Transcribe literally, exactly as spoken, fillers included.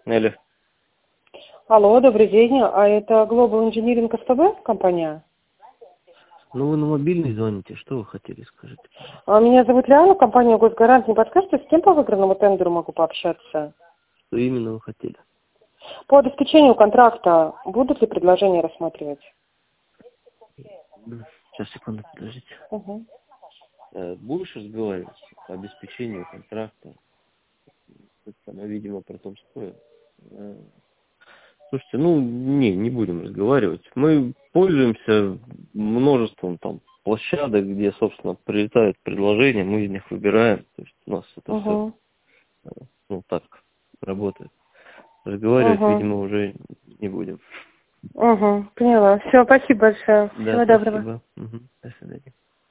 Алло. Алло, добрый день. А это Global Engineering СПБ компания? Ну, вы на мобильный звоните. Что вы хотели, скажите? А, меня зовут Лиана, компания Госгарант. Не подскажете, с кем по выигранному тендеру могу пообщаться? Что именно вы хотели? По обеспечению контракта будут ли предложения рассматривать? Сейчас, секунду, подождите. Угу. Э, Будешь разговаривать по обеспечению контракта? Это самое, видимо, про Томское. Э, Слушайте, ну, не, не будем разговаривать. Мы пользуемся множеством там площадок, где, собственно, прилетают предложения, мы из них выбираем. То есть у нас это Угу. все, ну, так работает. Разговаривать, Угу. видимо, уже не будем. Угу. Поняла. Все, спасибо большое. Да, Всего доброго. спасибо. Угу. До свидания.